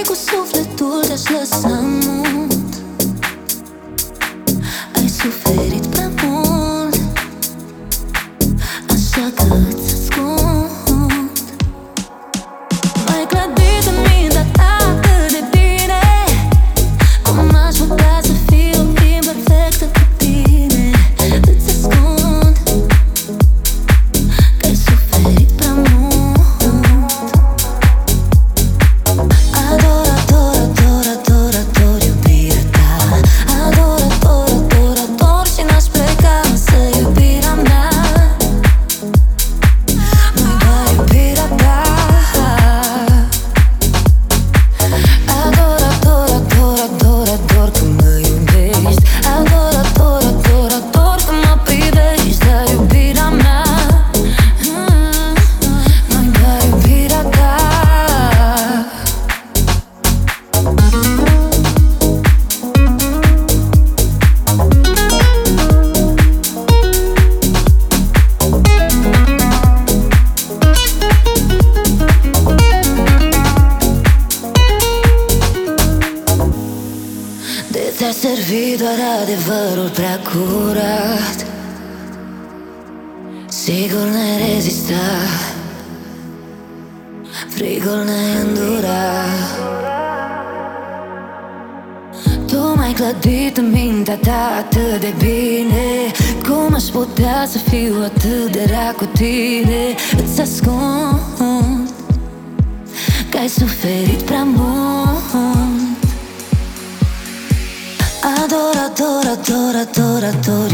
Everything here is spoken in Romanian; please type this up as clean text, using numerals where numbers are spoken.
cu sufletul te-aș lăsa mult. Ai suferit prea mult, așa că îți ascund. M-ai clădit în mintea ta atât de bine. Cum aș putea să fiu imperfectă cu tine? Îți ascund că ai suferit prea mult. Ador, ador, ador, ador, ador iubirea ta. Ador, ador, ador, ador și n-aș pleca însă iubirea mea. Nu-i doar iubirea ta. Ador, ador, ador, ador, ador că mă iubești. Ador, ador, ador, ador că mă privești. Dar iubirea mea nu-i doar iubirea ta. De te-a servit doar adevărul prea curat. Sigur n-ai rezistat, frigul n-ai îndurat. Tu m-ai clădit în mintea ta atât de bine. Cum aș putea să fiu atât de rea cu tine? Îți ascund că ai suferit prea mult. Ador, ador, ador, ador, ador